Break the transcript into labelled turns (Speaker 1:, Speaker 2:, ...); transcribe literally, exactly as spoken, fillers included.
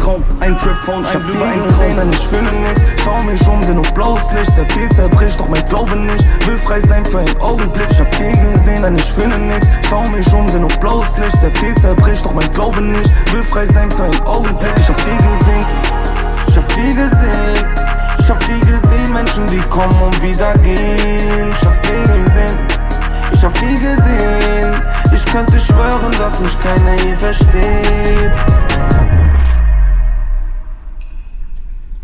Speaker 1: Traum, ein Trip-Phone, ein Blühe, ein gesehen, denn ich fühle nix. Schau mich um, seh nur blaues Licht. Sehr viel zerbricht, doch mein Glaube nicht. Will frei sein für einen Augenblick. Ich hab viel gesehen, denn ich fühle nix. Schau mich um, seh nur blaues Licht. Sehr viel zerbricht, doch mein Glaube nicht. Will frei sein für einen Augenblick. Ich hab viel gesehen, ich hab viel gesehen. Ich hab viel gesehen, Menschen, die kommen und wieder gehen. Ich hab viel gesehen, ich hab viel gesehen. Ich könnte schwören, dass mich keiner je versteht.